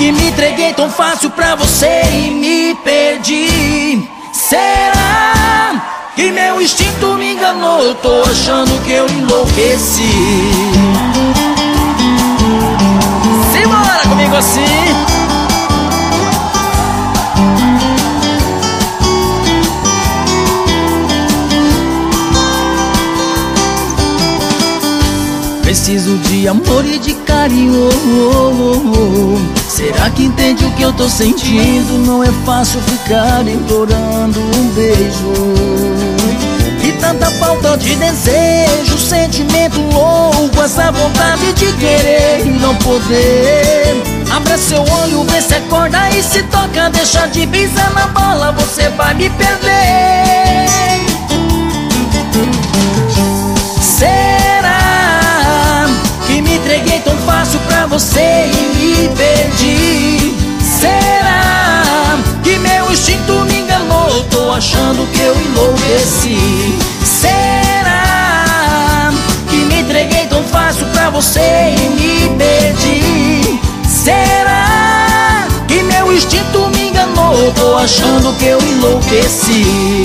que me entreguei tão fácil pra você e me perdi? Será que meu instinto me enganou? Eu tô achando que eu enlouqueci. Simbora comigo assim. Preciso de amor e de carinho. Será que entende o que eu tô sentindo? Não é fácil ficar implorando um beijo. E tanta falta de desejo, sentimento louco, essa vontade de querer e não poder. Abra seu olho, vê se acorda e se toca. Deixa de pisar na bola, você vai me perder. Será que me entreguei tão fácil pra você e me perdi? Será que meu instinto me enganou? Tô achando que eu enlouqueci. Será que me entreguei tão fácil pra você e me perdi? Será que meu instinto me enganou? Tô achando que eu enlouqueci.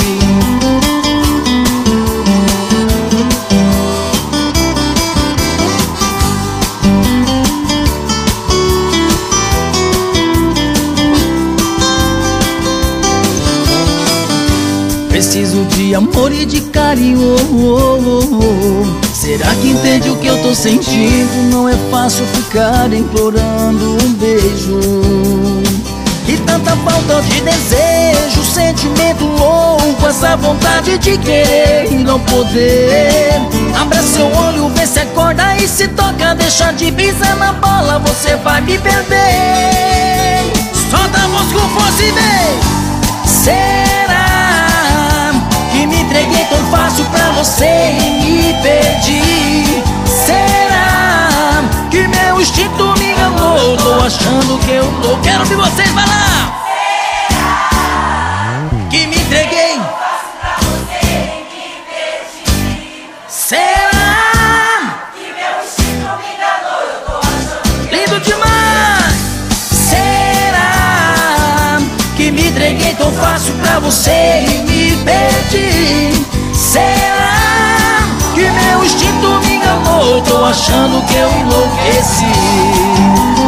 Preciso de amor e de carinho. Será que entende o que eu tô sentindo? Não é fácil ficar implorando um beijo. E tanta falta de desejo, sentimento louco, essa vontade de querer e não poder. Abra seu olho, vê se acorda e se toca. Deixa de pisar na bola, você vai me perder. Solta a voz com força e vem. Será que me entreguei tão fácil pra você e me perdi? Será que meu instinto me enganou? Tô achando que eu tô. Quero ouvir vocês falar. Será que me entreguei tão fácil pra você e me perdi? Será que meu instinto me enganou? Eu tô achando que lindo demais. Será que me entreguei tão fácil pra você e me perdi? Será que meu instinto me enganou? Tô achando que eu enlouqueci.